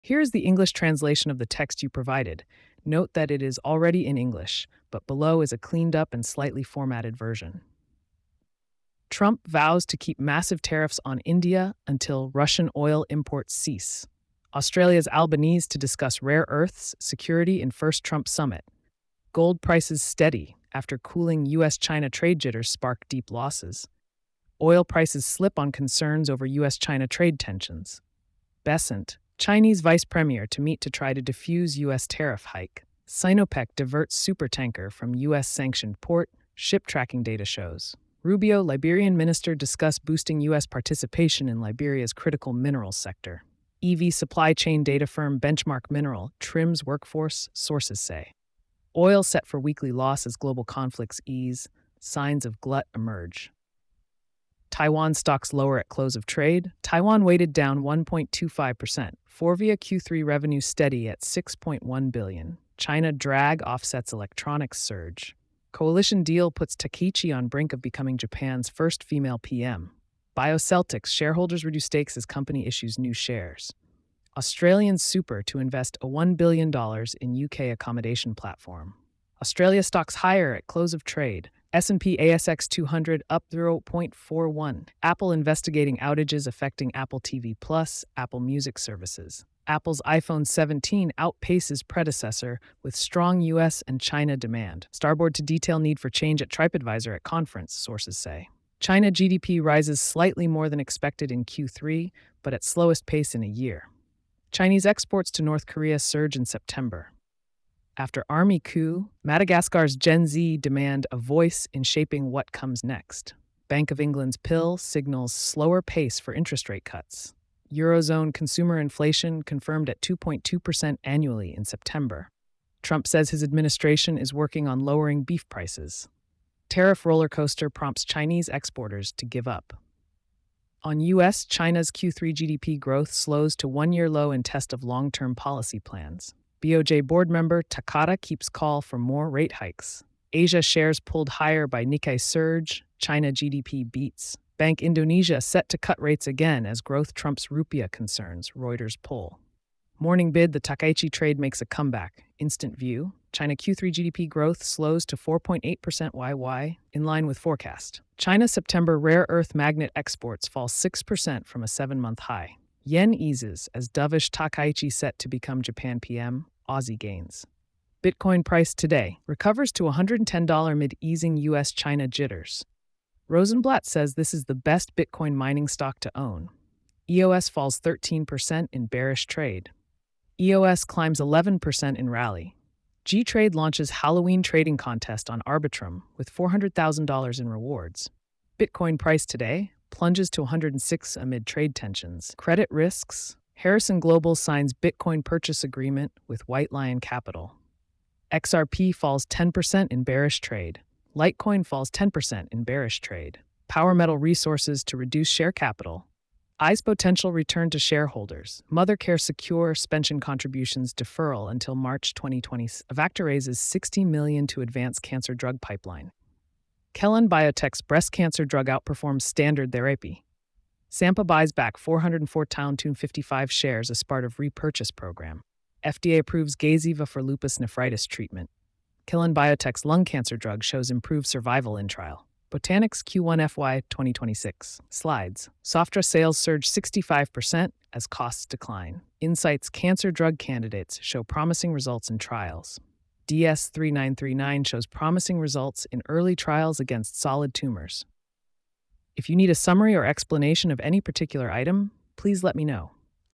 Here is the English translation of the text you provided. Note that it is already in English, but below is a cleaned up and slightly formatted version. Trump vows to keep massive tariffs on India until Russian oil imports cease. Australia's Albanese to discuss rare earths security in first Trump summit. Gold prices steady after cooling U.S.-China trade jitters spark deep losses. Oil prices slip on concerns over U.S.-China trade tensions. Besant, Chinese vice premier to meet to try to defuse U.S. tariff hike. Sinopec diverts supertanker from U.S.-sanctioned port, ship tracking data shows. Rubio, Liberian minister discuss boosting U.S. participation in Liberia's critical minerals sector. EV supply chain data firm Benchmark Mineral trims workforce, sources say. Oil set for weekly loss as global conflicts ease, signs of glut emerge. Taiwan stocks lower at close of trade. Taiwan weighted down 1.25%. Forvia Q3 revenue steady at $6.1 billion. China drag offsets electronics surge. Coalition deal puts Takaichi on brink of becoming Japan's first female PM. BioCeltics shareholders reduce stakes as company issues new shares. Australian Super to invest a $1 billion in UK accommodation platform. Australia stocks higher at close of trade. S&P ASX 200 up 0.41. Apple investigating outages affecting Apple TV Plus, Apple Music services. Apple's iPhone 17 outpaces predecessor with strong US and China demand. Starboard to detail need for change at TripAdvisor at conference, sources say. China GDP rises slightly more than expected in Q3, but at slowest pace in a year. Chinese exports to North Korea surge in September. After army coup, Madagascar's Gen Z demand a voice in shaping what comes next. Bank of England's pill signals slower pace for interest rate cuts. Eurozone consumer inflation confirmed at 2.2% annually in September. Trump says his administration is working on lowering beef prices. Tariff roller coaster prompts Chinese exporters to give up. On U.S., China's Q3 GDP growth slows to one-year low in test of long-term policy plans. BOJ board member Takada keeps call for more rate hikes. Asia shares pulled higher by Nikkei surge, China GDP beats. Bank Indonesia set to cut rates again as growth trumps rupiah concerns, Reuters poll. Morning bid, the Takaichi trade makes a comeback. Instant view, China Q3 GDP growth slows to 4.8% YY, in line with forecast. China September rare earth magnet exports fall 6% from a 7-month high. Yen eases as dovish Takaichi set to become Japan PM, Aussie gains. Bitcoin price today recovers to $110 mid easing US-China jitters. Rosenblatt says this is the best Bitcoin mining stock to own. EOS falls 13% in bearish trade. EOS climbs 11% in rally. G-Trade launches Halloween trading contest on Arbitrum with $400,000 in rewards. Bitcoin price today plunges to 106 amid trade tensions. Credit risks. Harrison Global signs Bitcoin purchase agreement with White Lion Capital. XRP falls 10% in bearish trade. Litecoin falls 10% in bearish trade. Power Metal Resources to reduce share capital. Eyes potential return to shareholders. Mothercare secure pension contributions deferral until March 2020. Avacta raises $60 million to advance cancer drug pipeline. Kelun Biotech's breast cancer drug outperforms standard therapy. Sampa buys back 404,255 shares as part of repurchase program. FDA approves Gazyva for lupus nephritis treatment. Kelun Biotech's lung cancer drug shows improved survival in trial. Botanix Q1 FY 2026. Slides. Sofdra sales surge 65% as costs decline. Incyte's cancer drug candidates show promising results in trials. DS3939 shows promising results in early trials against solid tumors. If you need a summary or explanation of any particular item, please let me know.